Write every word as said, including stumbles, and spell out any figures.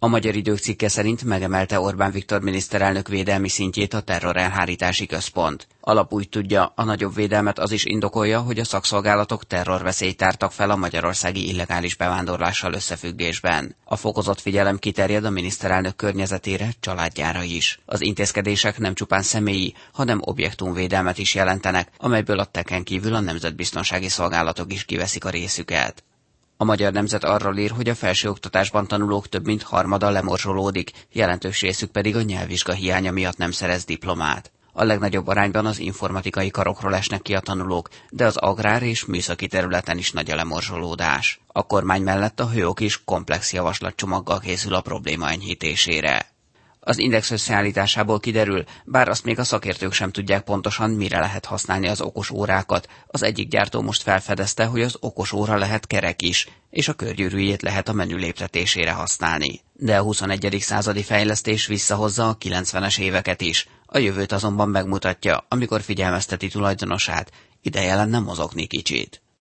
A Magyar Idők cikke szerint megemelte Orbán Viktor miniszterelnök védelmi szintjét a terrorelhárítási központ. Alap úgy tudja, a nagyobb védelmet az is indokolja, hogy a szakszolgálatok terrorveszélyt tártak fel a magyarországi illegális bevándorlással összefüggésben. A fokozott figyelem kiterjed a miniszterelnök környezetére, családjára is. Az intézkedések nem csupán személyi, hanem objektumvédelmet is jelentenek, amelyből a teken kívül a nemzetbiztonsági szolgálatok is kiveszik a részüket. A Magyar Nemzet arról ír, hogy a felsőoktatásban tanulók több mint harmada lemorzsolódik, jelentős részük pedig a nyelvvizsga hiánya miatt nem szerez diplomát. A legnagyobb arányban az informatikai karokról esnek ki a tanulók, de az agrár és műszaki területen is nagy a lemorzsolódás. A kormány mellett a hőok is komplex javaslatcsomaggal készül a probléma enyhítésére. Az Index összeállításából kiderül, bár azt még a szakértők sem tudják pontosan, mire lehet használni az okos órákat. Az egyik gyártó most felfedezte, hogy az okos óra lehet kerek is, és a körgyűrűjét lehet a menü léptetésére használni. De a huszonegyedik századi fejlesztés visszahozza a kilencvenes éveket is. A jövőt azonban megmutatja, amikor figyelmezteti tulajdonosát, ideje lenne mozogni kicsit.